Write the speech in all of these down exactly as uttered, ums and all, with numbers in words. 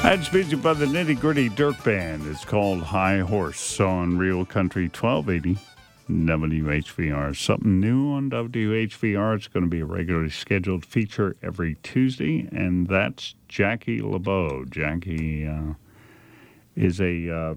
I'd speak about the Nitty Gritty Dirt Band. It's called High Horse on Real Country twelve eighty W H V R. Something new on W H V R. It's going to be a regularly scheduled feature every Tuesday, and that's Jackie LeBeau. Jackie uh, is a... Uh,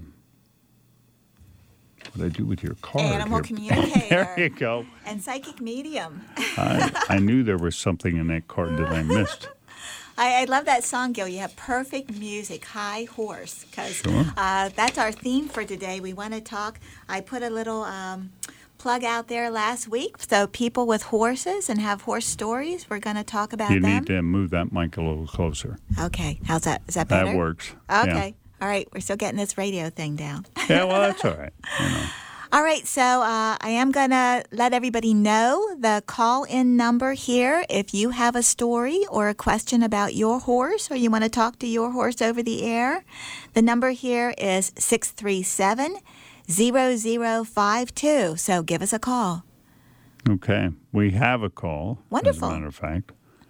what do I do with your card? Animal here? communicator. There you go. And psychic medium. I, I knew there was something in that card that I missed. I, I love that song, Gil. You have perfect music, High Horse, because Sure. uh, that's our theme for today. We want to talk. I put a little um, plug out there last week. So people with horses and have horse stories, we're going to talk about You them. need to move that mic a little closer. Okay. How's that? Is that better? That works. Okay. Yeah. All right. We're still getting this radio thing down. Yeah, well, that's all right. You know. All right, so uh, I am going to let everybody know the call-in number here. If you have a story or a question about your horse or you want to talk to your horse over the air, the number here is six three seven, zero zero five two. So give us a call. Okay. We have a call. Wonderful. As a matter of fact.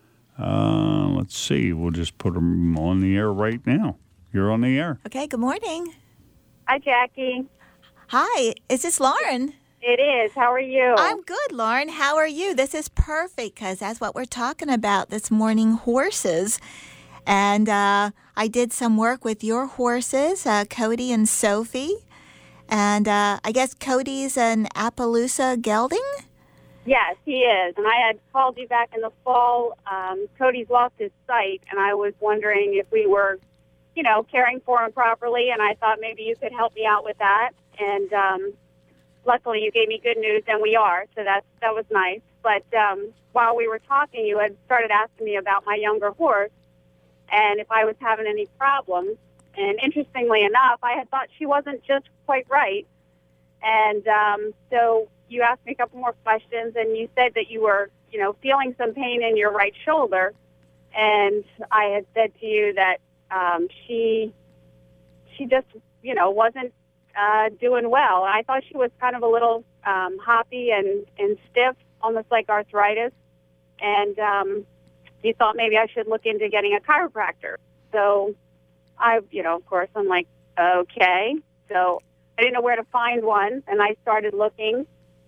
Uh, let's see. We'll just put them on the air right now. You're on the air. Okay, good morning. Hi, Jackie. Hi, is this Lauren? It is. How are you? I'm good, Lauren. How are you? This is perfect because that's what we're talking about this morning, horses. And uh, I did some work with your horses, uh, Cody and Sophie. And uh, I guess Cody's an Appaloosa gelding? Yes, he is. And I had called you back in the fall. Um, Cody's lost his sight, and I was wondering if we were, you know, caring for him properly, and I thought maybe you could help me out with that. And um, luckily you gave me good news, and we are, so that's, that was nice. But um, while we were talking, you had started asking me about my younger horse and if I was having any problems. And interestingly enough, I had thought she wasn't just quite right. And um, so you asked me a couple more questions, and you said that you were, you know, feeling some pain in your right shoulder. And I had said to you that um, she she just, you know, wasn't uh, doing well. I thought she was kind of a little um, hoppy and, and stiff, almost like arthritis. And um, you thought maybe I should look into getting a chiropractor. So I, you know, of course, I'm like, okay. So I didn't know where to find one, and I started looking.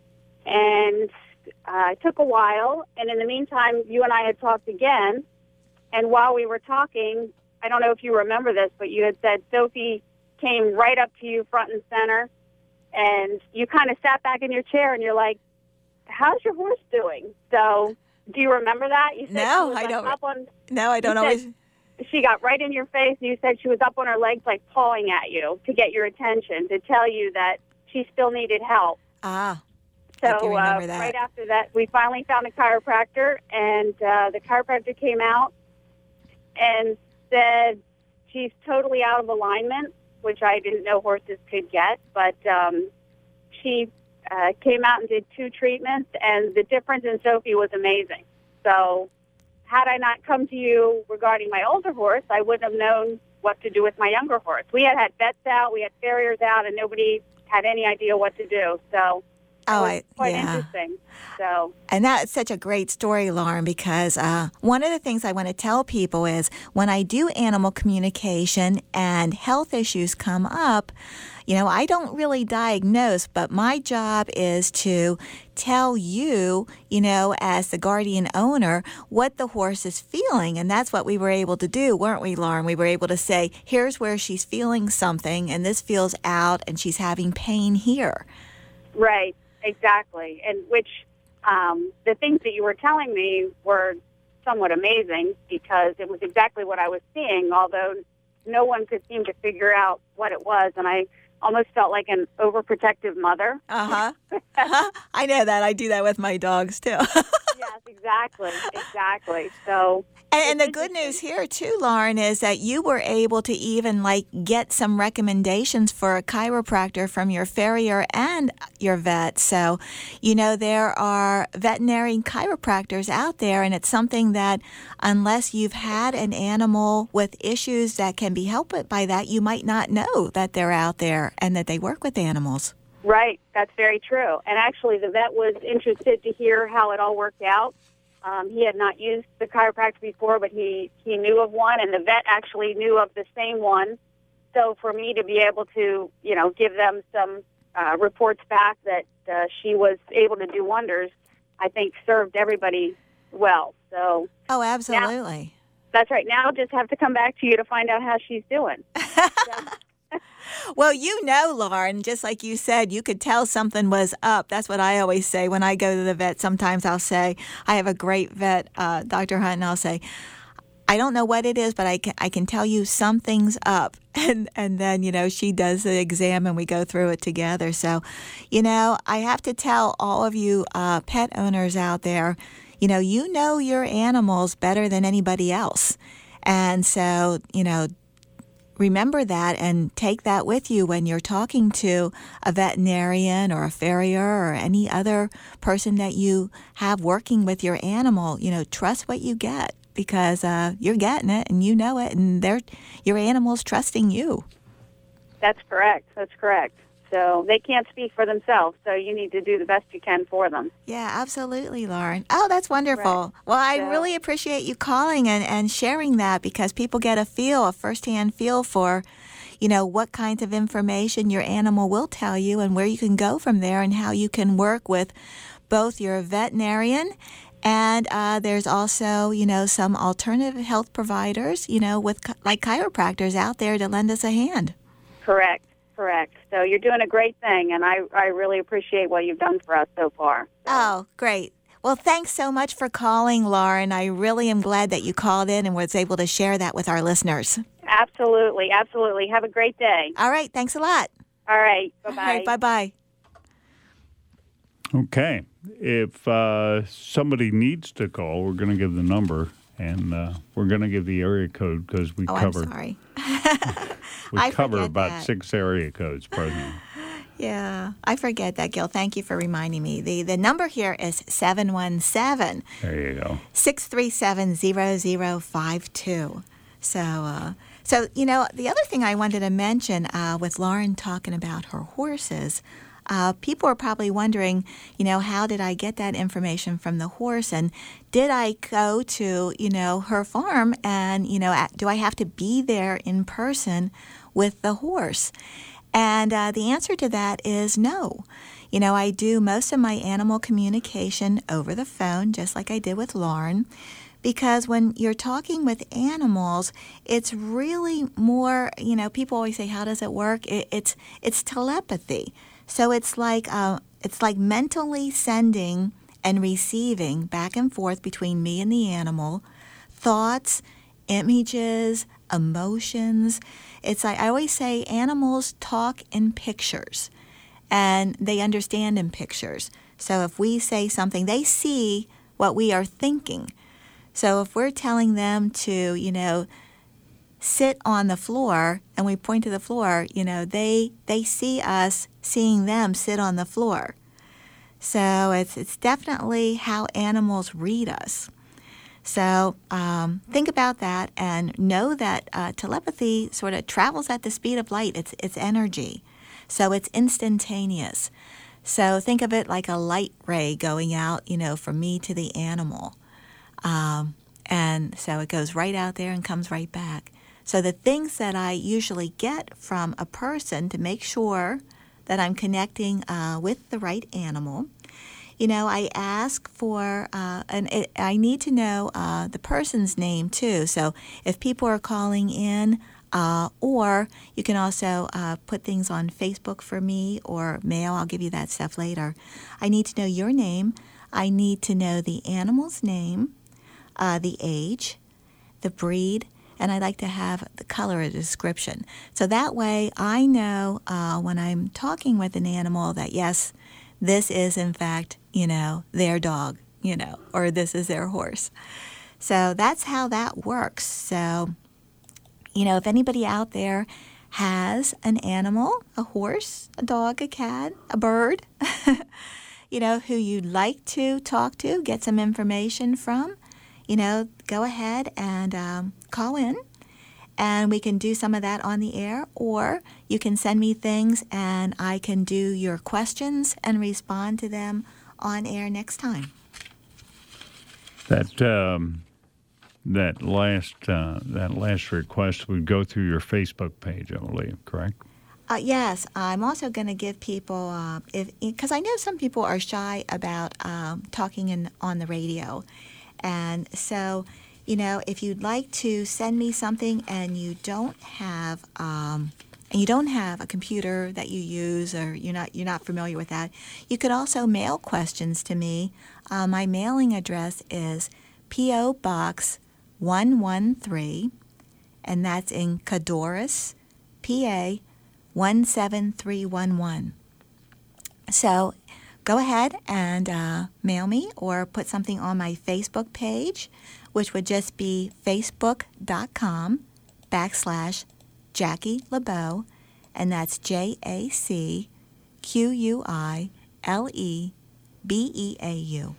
And uh, it took a while. And in the meantime, you and I had talked again. And while we were talking, I don't know if you remember this, but you had said Sophie came right up to you front and center, and you kind of sat back in your chair, and you're like, how's your horse doing? So do you remember that? You said No, she was I like don't. Up on, No, I don't you always. said she got right in your face, and you said she was up on her legs, like pawing at you to get your attention, to tell you that she still needed help. Ah, So I do remember uh, that. right after that, we finally found a chiropractor, and uh, the chiropractor came out and said she's totally out of alignment, which I didn't know horses could get. But um, she uh, came out and did two treatments, and the difference in Sophie was amazing. So had I not come to you regarding my older horse, I wouldn't have known what to do with my younger horse. We had had vets out, we had farriers out, and nobody had any idea what to do. So Oh, it was I, quite yeah. interesting. So, And that's such a great story, Lauren, because uh, one of the things I want to tell people is when I do animal communication and health issues come up, you know, I don't really diagnose, but my job is to tell you, you know, as the guardian owner, what the horse is feeling. And that's what we were able to do, weren't we, Lauren? We were able to say, here's where she's feeling something, and this feels out, and she's having pain here. right, exactly. And which um, the things that you were telling me were somewhat amazing because it was exactly what I was seeing, although no one could seem to figure out what it was. And I almost felt like an overprotective mother. Uh-huh. uh-huh. I know that. I do that with my dogs, too. Yes, exactly, exactly. So, And, and the good news here, too, Lauren, is that you were able to even, like, get some recommendations for a chiropractor from your farrier and your vet. So, you know, there are veterinary chiropractors out there, and it's something that unless you've had an animal with issues that can be helped by that, you might not know that they're out there and that they work with animals. right, that's very true. And actually, the vet was interested to hear how it all worked out. Um, he had not used the chiropractor before, but he, he knew of one, and the vet actually knew of the same one. So for me to be able to, you know, give them some uh, reports back that uh, she was able to do wonders, I think served everybody well. So Oh, absolutely. Now, that's right. Now I'll just have to come back to you to find out how she's doing. So. Well, you know, Lauren, just like you said, you could tell something was up. That's what I always say when I go to the vet. Sometimes I'll say, I have a great vet, uh, Doctor Hunt, and I'll say, I don't know what it is, but I can, I can tell you something's up. And and then, you know, she does the exam and we go through it together. So, you know, I have to tell all of you uh, pet owners out there, you know, you know your animals better than anybody else. And so, you know, remember that and take that with you when you're talking to a veterinarian or a farrier or any other person that you have working with your animal. You know, trust what you get because uh, you're getting it and you know it, and they're, your animal's trusting you. That's correct. That's correct. So they can't speak for themselves, so you need to do the best you can for them. Yeah, absolutely, Lauren. Oh, that's wonderful. Right. Well, I So- really appreciate you calling and, and sharing that because people get a feel, a firsthand feel for, you know, what kinds of information your animal will tell you and where you can go from there and how you can work with both your veterinarian and uh, there's also, you know, some alternative health providers, you know, with like chiropractors out there to lend us a hand. Correct. Correct. So you're doing a great thing, and I, I really appreciate what you've done for us so far. Oh, great. Well, thanks so much for calling, Lauren. I really am glad that you called in and was able to share that with our listeners. Absolutely. Absolutely. Have a great day. All right. Thanks a lot. All right. Bye-bye. All right. Bye-bye. Okay. If uh, somebody needs to call, we're going to give the number, and uh, we're going to give the area code because we Oh, cover I'm sorry. we I cover forget about that. six area codes presently. Yeah, I forget that, Gil. Thank you for reminding me. The the number here is seven one seven, There you go. six three seven, zero zero five two. So, uh, so you know, the other thing I wanted to mention uh, with Lauren talking about her horses, uh, people are probably wondering, you know, how did I get that information from the horse? And did I go to, you know, her farm and, you know, at, do I have to be there in person with the horse? And uh, the answer to that is no. You know, I do most of my animal communication over the phone, just like I did with Lauren, because when you're talking with animals, it's really more, you know, people always say, how does it work? It, it's it's telepathy. So it's like uh, it's like mentally sending and receiving back and forth between me and the animal, thoughts, images, emotions. It's like I always say animals talk in pictures and they understand in pictures. So if we say something, they see what we are thinking. So if we're telling them to, you know, sit on the floor and we point to the floor, you know, they they see us seeing them sit on the floor. So it's it's definitely how animals read us. So um, think about that and know that uh, telepathy sort of travels at the speed of light. It's it's energy. So it's instantaneous. So think of it like a light ray going out, you know, from me to the animal. Um, and so it goes right out there and comes right back. So the things that I usually get from a person to make sure that I'm connecting uh, with the right animal, you know, I ask for, uh, and it, I need to know uh, the person's name too. So if people are calling in, uh, or you can also uh, put things on Facebook for me or mail, I'll give you that stuff later. I need to know your name. I need to know the animal's name, uh, the age, the breed, and I'd like to have the color or description. So that way I know uh, when I'm talking with an animal that, yes, this is, in fact, you know, their dog, you know, or this is their horse. So that's how that works. So, you know, if anybody out there has an animal, a horse, a dog, a cat, a bird, you know, who you'd like to talk to, get some information from, you know, go ahead and um, call in. And we can do some of that on the air, or you can send me things and I can do your questions and respond to them on air next time. That um, that last uh, that last request would go through your Facebook page, I believe, correct? Uh, yes, I'm also going to give people, uh, if because I know some people are shy about um, talking in, on the radio. And so, you know, if you'd like to send me something and you don't have um, and you don't have a computer that you use, or you're not you're not familiar with that, you could also mail questions to me. Uh, my mailing address is P O. Box one one three, and that's in Codorus, P A one seven three one one. So go ahead and uh, mail me or put something on my Facebook page, which would just be facebook.com backslash Jackie LeBeau, and that's J A C Q U I L E B E A U.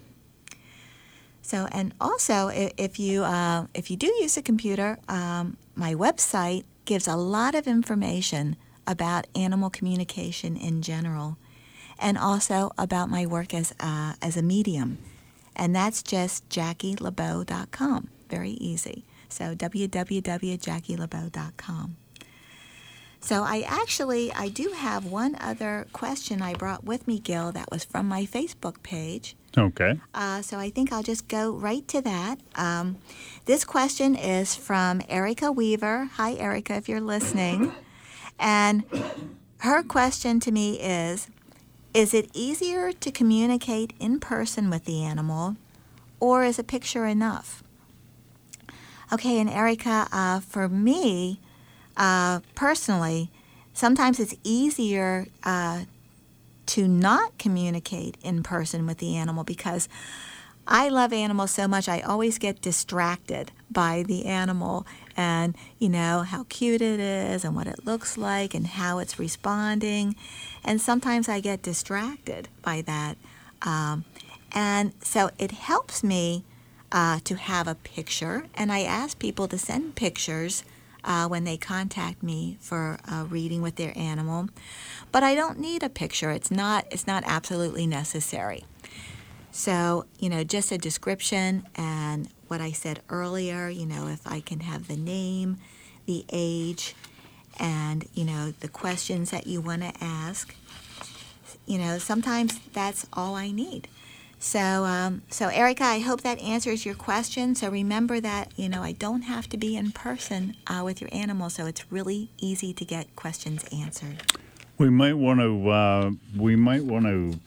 So, and also, if you uh, if you do use a computer, um, my website gives a lot of information about animal communication in general, and also about my work as uh, as a medium, and that's just Jackie LeBeau dot com. Very easy. So w w w dot Jackie LeBeau dot com. So I actually I do have one other question I brought with me, Gil, that was from my Facebook page. Okay. Uh, so I think I'll just go right to that. Um, this question is from Erica Weaver. Hi, Erica, if you're listening. And her question to me is, is it easier to communicate in person with the animal, or is a picture enough? Okay, and Erica, uh, for me, uh, personally, sometimes it's easier uh, to not communicate in person with the animal because I love animals so much, I always get distracted by the animal and, you know, how cute it is and what it looks like and how it's responding. And sometimes I get distracted by that. Um, and so it helps me uh, to have a picture. And I ask people to send pictures uh, when they contact me for a reading with their animal. But I don't need a picture. It's not, it's not absolutely necessary. So, you know, just a description and what I said earlier, you know, if I can have the name, the age, and, you know, the questions that you want to ask, you know, sometimes that's all I need. So, um, so Erica, I hope that answers your question. So remember that, you know, I don't have to be in person uh, with your animal, so it's really easy to get questions answered. We might want to, uh, we might want to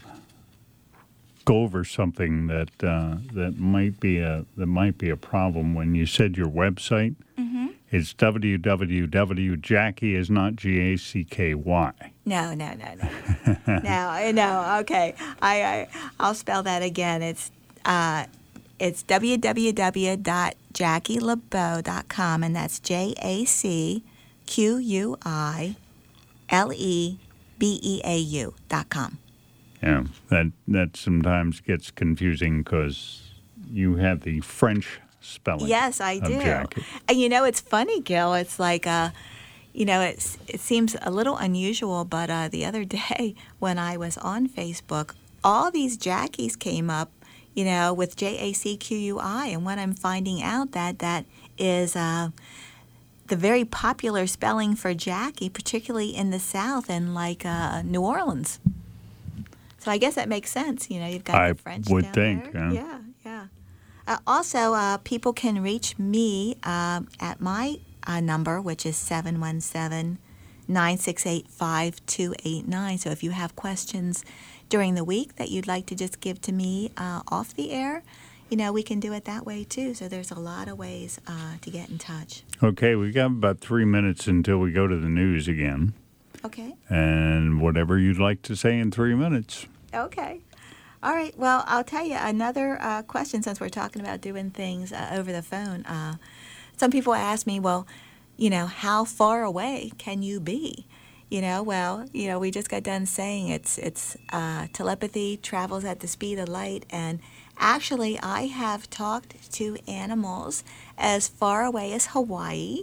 go over something that uh, that might be a that might be a problem. When you said your website, mm-hmm. It's w w w dot Jackie is not G A C K Y. No, no, no, no, no, no. Okay, I, I I'll spell that again. It's uh, it's w w w dot Jackie LeBeau dot com, and that's J A C Q U I L E B E A U dot com. Yeah, that that sometimes gets confusing because you have the French spelling. Yes, I do. Of Jackie. And you know, it's funny, Gil. It's like, uh, you know, it's it seems a little unusual, but uh, the other day when I was on Facebook, all these Jackies came up, you know, with J A C Q U I, and when I'm finding out that that is uh, the very popular spelling for Jackie, particularly in the South and like uh, New Orleans. So I guess that makes sense. You know, you've got I the French would down think, there. yeah. Yeah, yeah. Uh, also, uh, people can reach me uh, at my uh, number, which is seven one seven, nine six eight, five two eight nine. So if you have questions during the week that you'd like to just give to me uh, off the air, you know, we can do it that way too. So there's a lot of ways uh, to get in touch. Okay, we got about three minutes until we go to the news again. Okay. And whatever you'd like to say in three minutes. Okay. All right. Well, I'll tell you another uh, question since we're talking about doing things uh, over the phone. Uh, some people ask me, well, you know, how far away can you be? You know, well, you know, we just got done saying it's it's uh, telepathy travels at the speed of light, and actually, I have talked to animals as far away as Hawaii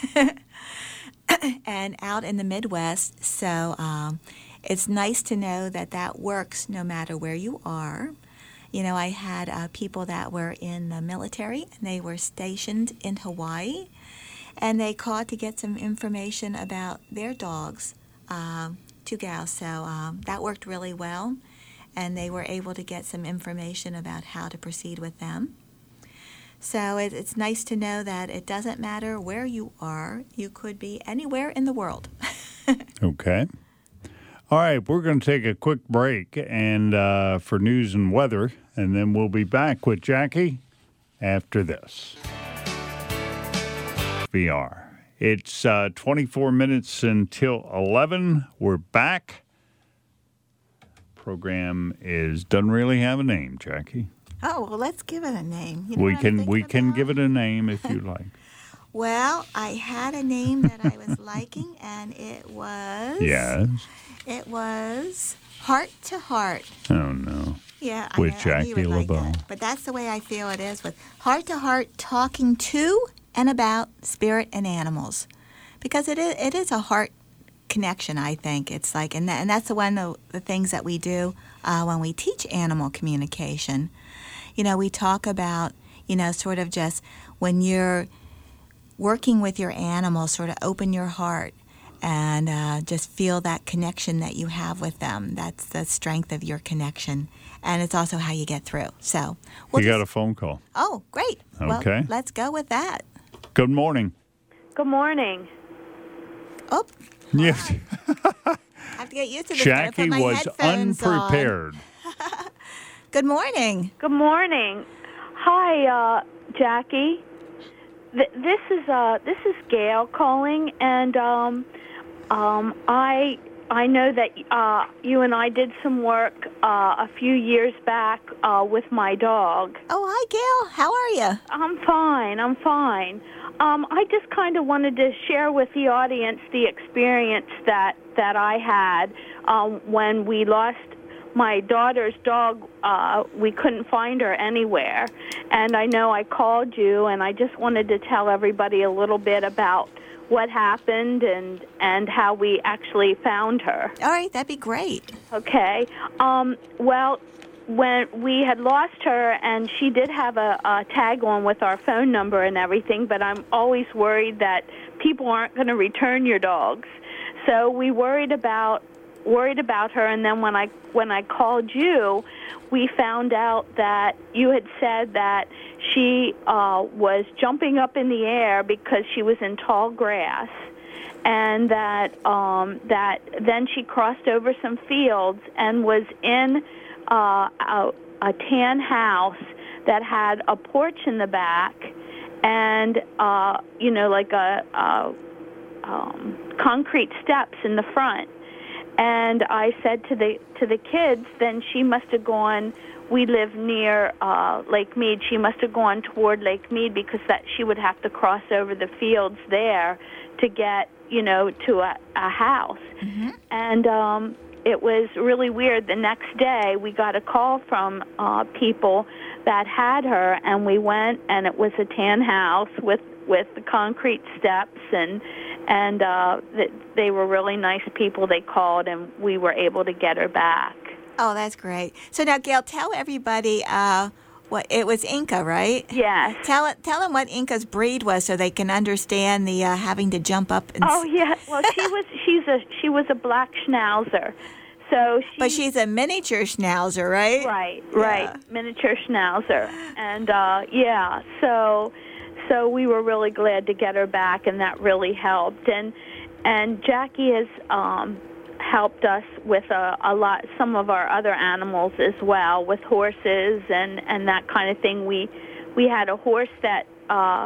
and out in the Midwest. So um, it's nice to know that that works no matter where you are. You know, I had uh, people that were in the military, and they were stationed in Hawaii, and they called to get some information about their dogs, um, two gals. So um, that worked really well, and they were able to get some information about how to proceed with them. So it, it's nice to know that it doesn't matter where you are. You could be anywhere in the world. Okay. All right, we're going to take a quick break and uh, for news and weather, and then we'll be back with Jackie after this. V R. It's uh, twenty-four minutes until eleven. We're back. Program is doesn't really have a name, Jackie. Oh, well, let's give it a name. You know we what I'm can we thinking can about? give it a name if you like. Well, I had a name that I was liking, and it was... Yes. It was Heart to Heart. Oh, no. Yeah, I With know, Jackie you would like LeBeau. that. But that's the way I feel it is with Heart to Heart, talking to and about spirit and animals. Because it is, it is a heart connection, I think. It's like, and, that, and that's the one of the things that we do uh, when we teach animal communication. You know, we talk about, you know, sort of just when you're working with your animal, sort of open your heart and uh, just feel that connection that you have with them. That's the strength of your connection. And it's also how you get through. So we'll You just, got a phone call. Oh, great. Okay. Well, let's go with that. Good morning. Good morning. Oh, Yes. I have to get used to this. Gotta Jackie put my was headphones on. unprepared. Good morning. Good morning. Hi, uh, Jackie. Th- this is uh, this is Gail calling, and um, um, I I know that uh, you and I did some work uh, a few years back uh, with my dog. Oh, hi, Gail. How are you? I'm fine. I'm fine. Um, I just kind of wanted to share with the audience the experience that, that I had um, when we lost my daughter's dog. Uh, we couldn't find her anywhere. And I know I called you, and I just wanted to tell everybody a little bit about what happened and, and how we actually found her. All right, that'd be great. Okay. Um, well, when we had lost her, and she did have a, a tag on with our phone number and everything, but I'm always worried that people aren't going to return your dogs. So we worried about worried about her, and then when I when I called you, we found out that you had said that she uh, was jumping up in the air because she was in tall grass, and that um, that then she crossed over some fields and was in Uh, a, a tan house that had a porch in the back and, uh, you know, like a, a um, concrete steps in the front. And I said to the to the kids, then she must have gone, we live near uh, Lake Mead, she must have gone toward Lake Mead because that she would have to cross over the fields there to get, you know, to a, a house. Mm-hmm. And um it was really weird. The next day, we got a call from uh, people that had her, and we went, and it was a tan house with, with the concrete steps, and and uh, th- they were really nice people. They called, and we were able to get her back. Oh, that's great. So now, Gail, tell everybody uh, what it was. Inca, right? Yes. Tell it. Tell them what Inca's breed was, so they can understand the uh, having to jump up. And Oh yeah. Well, she was she's a she was a black schnauzer. So she, but she's a miniature schnauzer, right? Right, Yeah. right, miniature schnauzer, and uh, yeah, so so we were really glad to get her back, and that really helped. And and Jackie has um, helped us with a, a lot, some of our other animals as well, with horses and, and that kind of thing. We we had a horse that uh,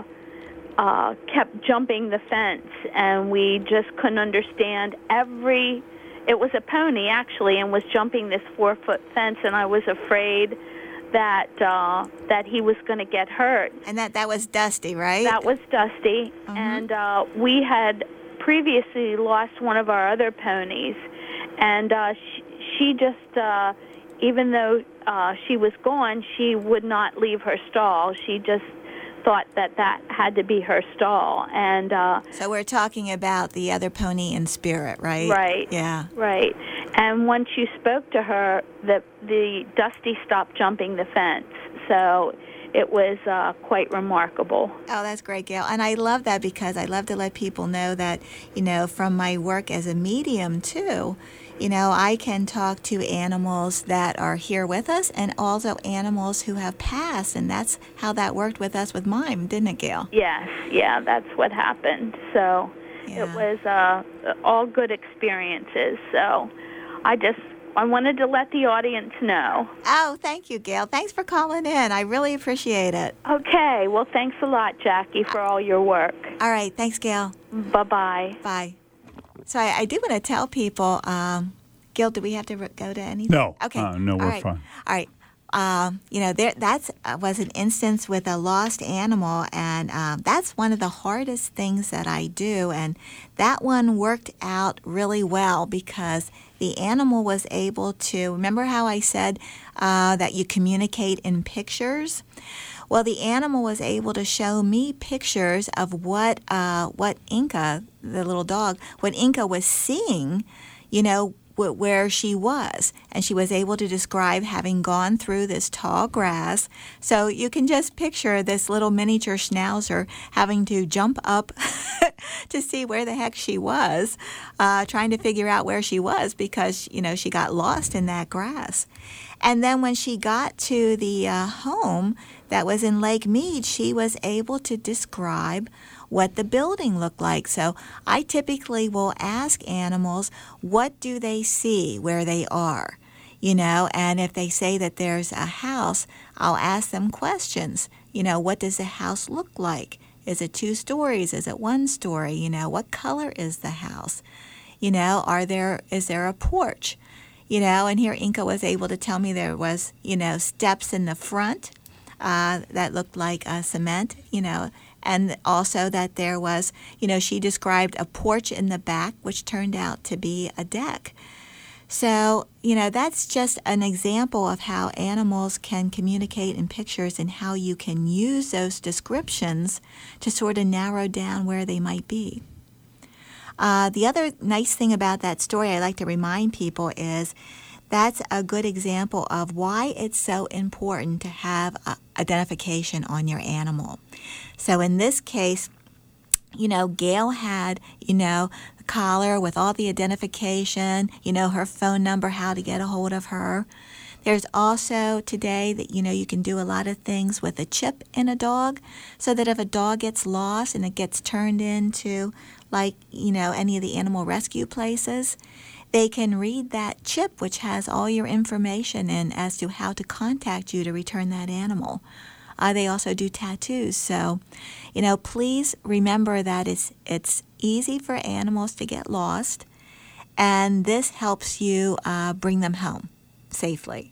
uh, kept jumping the fence, and we just couldn't understand every. It was a pony, actually, and was jumping this four-foot fence, and I was afraid that uh, that he was going to get hurt. And that, that was Dusty, right? That was Dusty, Mhm. and uh, we had previously lost one of our other ponies, and uh, she, she just, uh, even though uh, she was gone, she would not leave her stall. She just thought that that had to be her stall, and uh, So we're talking about the other pony in spirit, right? Right. Yeah. right. And once you spoke to her, the the Dusty stopped jumping the fence. So it was uh, quite remarkable. Oh, that's great, Gail. And I love that because I love to let people know that, you know, from my work as a medium, too, you know, I can talk to animals that are here with us and also animals who have passed. And that's how that worked with us with mine, didn't it, Gail? Yes, yeah, that's what happened. So Yeah. it was uh, all good experiences. So I just I wanted to let the audience know. Oh, thank you, Gail. Thanks for calling in. I really appreciate it. Okay. Well, thanks a lot, Jackie, for all your work. All right. Thanks, Gail. Bye-bye. Bye. So I, I do want to tell people, um, Gil, do we have to re- go to anything? No. Okay. Uh, no, we're All right. fine. All right. Um, you know, there that's uh, was an instance with a lost animal, and um, that's one of the hardest things that I do. And that one worked out really well because the animal was able to, remember how I said uh, that you communicate in pictures? Well, the animal was able to show me pictures of what uh, what Inca, the little dog, what Inca was seeing, you know, wh- where she was. And she was able to describe having gone through this tall grass. So you can just picture this little miniature schnauzer having to jump up to see where the heck she was, uh, trying to figure out where she was because, you know, she got lost in that grass. And then when she got to the uh, home that was in Lake Mead, she was able to describe what the building looked like. So I typically will ask animals, what do they see where they are? You know, and if they say that there's a house, I'll ask them questions. You know, what does the house look like? Is it two stories? Is it one story? You know, what color is the house? You know, are there is there a porch? You know, and here Inca was able to tell me there was, you know, steps in the front uh, that looked like uh, cement, you know, and also that there was, you know, she described a porch in the back, which turned out to be a deck. So, you know, that's just an example of how animals can communicate in pictures and how you can use those descriptions to sort of narrow down where they might be. Uh, the other nice thing about that story I like to remind people is that's a good example of why it's so important to have uh, identification on your animal. So in this case, you know, Gail had, you know, the collar with all the identification, you know, her phone number, how to get a hold of her. There's also today that, you know, you can do a lot of things with a chip in a dog so that if a dog gets lost and it gets turned into, like, you know, any of the animal rescue places, they can read that chip, which has all your information in as to how to contact you to return that animal. Uh, they also do tattoos. So, you know, please remember that it's it's easy for animals to get lost, and this helps you uh, bring them home safely.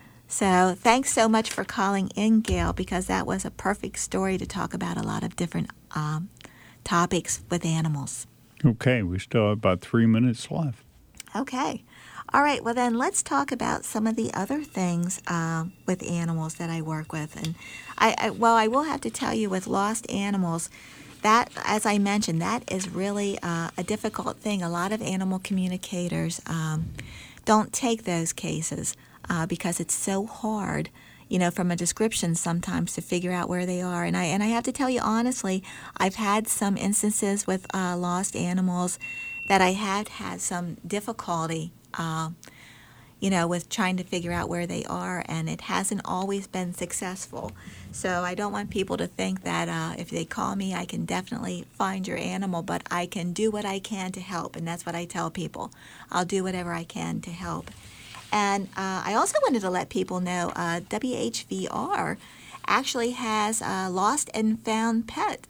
So thanks so much for calling in, Gail, because that was a perfect story to talk about a lot of different um, topics with animals. Okay, we still have about three minutes left. Okay. All right, well then let's talk about some of the other things uh, with animals that I work with. And I, I, well, I will have to tell you with lost animals, that, as I mentioned, that is really uh, a difficult thing. A lot of animal communicators um, don't take those cases uh, because it's so hard, you know, from a description sometimes to figure out where they are. And I and I have to tell you honestly, I've had some instances with uh, lost animals that I had had some difficulty Uh, you know, with trying to figure out where they are, and it hasn't always been successful. So I don't want people to think that uh, if they call me, I can definitely find your animal, but I can do what I can to help, and that's what I tell people. I'll do whatever I can to help. And uh, I also wanted to let people know uh, W H V R actually has a lost and found pet.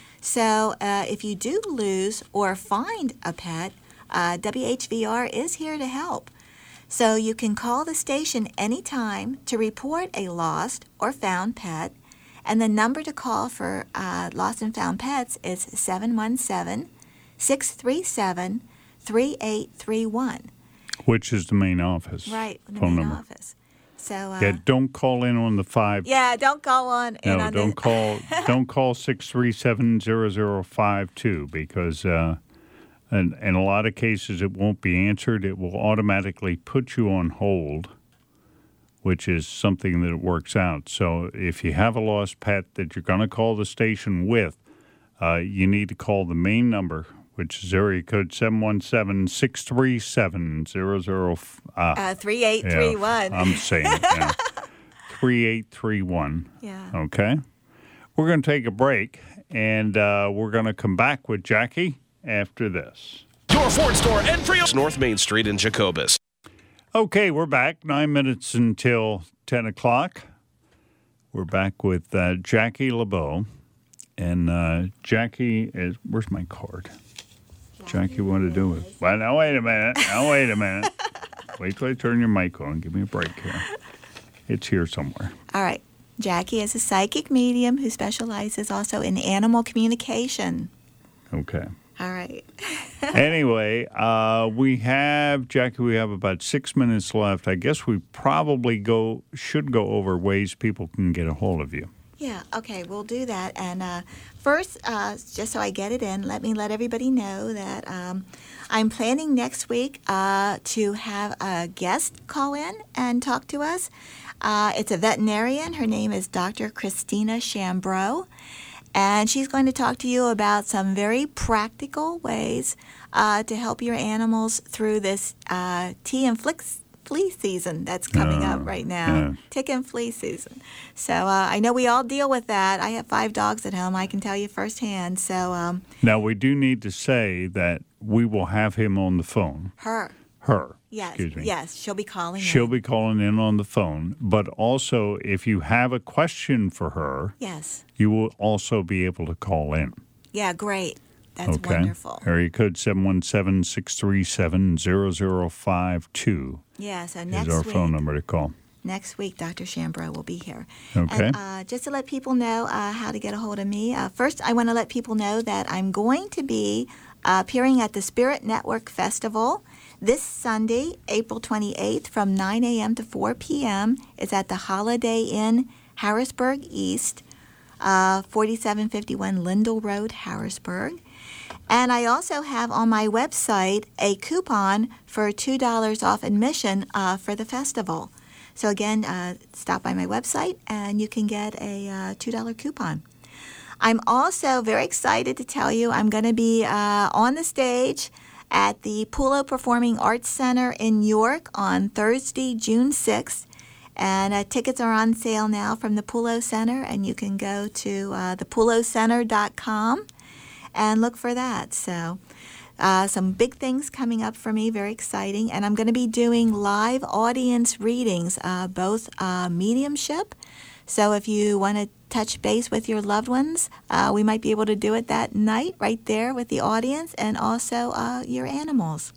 So uh, if you do lose or find a pet, Uh, W H V R is here to help. So you can call the station anytime to report a lost or found pet. And the number to call for uh, lost and found pets is seven one seven, six three seven, three eight three one. Which is the main office. Right, the phone main number. office. So uh, Yeah, don't call in on the five. yeah, don't call on. in No, on don't the, call. Don't call six three seven zero zero five two because uh, And in a lot of cases, it won't be answered. It will automatically put you on hold, which is something that works out. So if you have a lost pet that you're going to call the station with, uh, you need to call the main number, which is area code seven one seven, six three seven, zero zero Uh, uh, three eight three one. Yeah, I'm saying it now. three eight three one. Yeah. Okay. We're going to take a break, and uh, we're going to come back with Jackie after this. Your Ford store and free North Main Street in Jacobus. Okay, we're back. Nine minutes until ten o'clock. We're back with uh, Jackie LeBeau. And uh, Jackie is, where's my card? Jackie, what to do with? Well, now, wait a minute. Now, wait a minute. Wait till I turn your mic on. Give me a break here. It's here somewhere. All right. Jackie is a psychic medium who specializes also in animal communication. Okay. All right. Anyway, uh, we have, Jackie, we have about six minutes left. I guess we probably go should go over ways people can get a hold of you. Yeah, okay, we'll do that. And uh, first, uh, just so I get it in, let me let everybody know that um, I'm planning next week uh, to have a guest call in and talk to us. Uh, it's a veterinarian. Her name is Doctor Christina Shambro. And she's going to talk to you about some very practical ways uh, to help your animals through this uh, tea and flicks. flea season that's coming uh, up right now. Yeah. Tick and flea season. So uh, I know we all deal with that. I have five dogs at home. I can tell you firsthand. So um, now we do need to say that we will have him on the phone. her. Her. Yes. Excuse me. Yes. She'll be calling. She'll in. be calling in on the phone. But also, if you have a question for her, Yes. you will also be able to call in. Yeah. Great. That's okay. wonderful. Area code seven one seven, six three seven, zero zero five two. Yeah. So next is our week. phone number to call. Next week, Doctor Shambro will be here. Okay. And uh, just to let people know uh, how to get a hold of me, uh, first I want to let people know that I'm going to be uh, appearing at the Spirit Network Festival this Sunday, April twenty-eighth, from nine a.m. to four p.m. It's at the Holiday Inn, Harrisburg East, uh, forty-seven fifty-one Lindell Road, Harrisburg. And I also have on my website a coupon for two dollars off admission uh, for the festival. So again, uh, stop by my website and you can get a uh, two dollars coupon. I'm also very excited to tell you I'm going to be uh, on the stage at the Pulo Performing Arts Center in York on Thursday, June sixth. And uh, tickets are on sale now from the Pulo Center, and you can go to uh, the pulo center dot com and look for that. So uh, some big things coming up for me, very exciting. And I'm going to be doing live audience readings, uh, both uh, mediumship. So if you want to touch base with your loved ones, uh, we might be able to do it that night right there with the audience and also uh, your animals.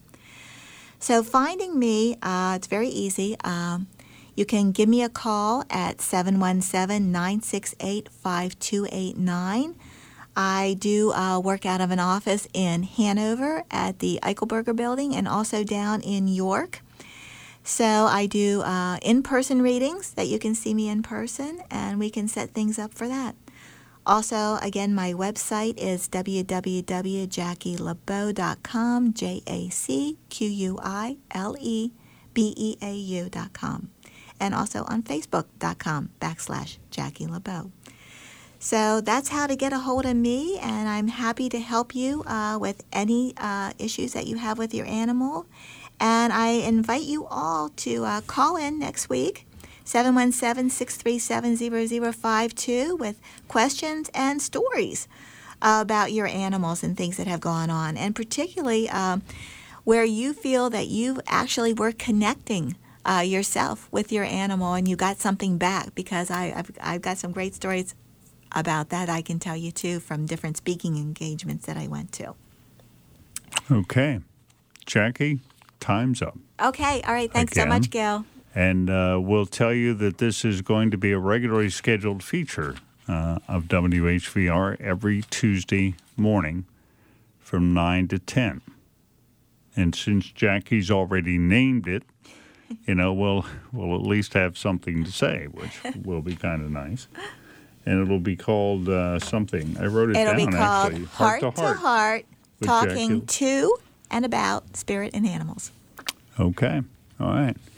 So finding me, uh, it's very easy. Um, you can give me a call at seven one seven, nine six eight, five two eight nine. I do uh, work out of an office in Hanover at the Eichelberger Building and also down in York. So I do uh, in-person readings that you can see me in person, and we can set things up for that. Also, again, my website is w w w dot jackie lebeau dot com, J A C Q U I L E B E A U dot com, and also on facebook dot com backslash Jackie LeBeau. So that's how to get a hold of me, and I'm happy to help you uh, with any uh, issues that you have with your animal. And I invite you all to uh, call in next week, seven one seven, six three seven, zero zero five two, with questions and stories about your animals and things that have gone on, and particularly um, where you feel that you actually were connecting uh, yourself with your animal and you got something back, because I, I've, I've got some great stories about that I can tell you, too, from different speaking engagements that I went to. Okay. Jackie, time's up. Okay. All right. Thanks Again. so much, Gail. And uh, we'll tell you that this is going to be a regularly scheduled feature uh, of W H V R every Tuesday morning from nine to ten. And since Jackie's already named it, you know, we'll, we'll at least have something to say, which will be kind of nice. And it'll be called uh, something. I wrote it It'll down, be called actually. Heart to Heart, with talking Jackie. to and about spirit and animals. Okay. All right.